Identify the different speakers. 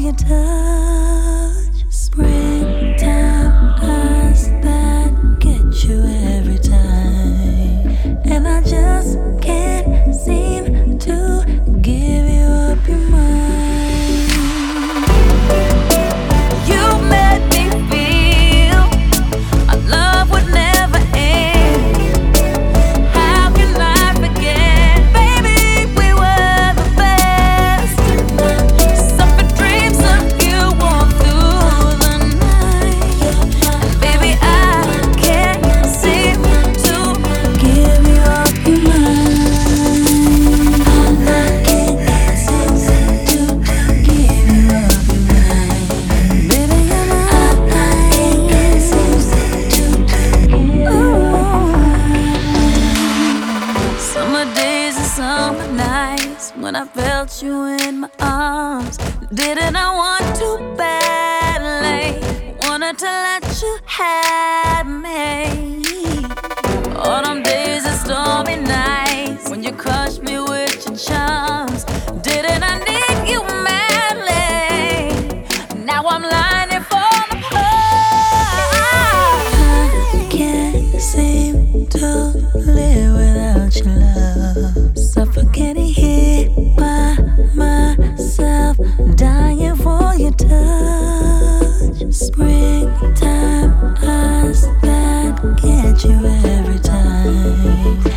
Speaker 1: your touch. Springtime eyes that get you every time, and I just can't seem to give you up your mind. You made me feel our love would never end. How can I forget, baby, we were the best. Suffer dreams of you all through the night, and baby, I can't seem to give you up your mind. I can't seem to give you up your mind. Baby, I can't seem to. Summer days and summer nights when I felt you in my arms. Didn't I want to badly? Wanted to let you have me. Autumn days and stormy nights when you crushed me with your charms. Didn't I need you madly? Now I'm lying here falling apart. I can't seem to live without your love. Suffocating here by myself, dying for your touch. Springtime eyes that get you every time.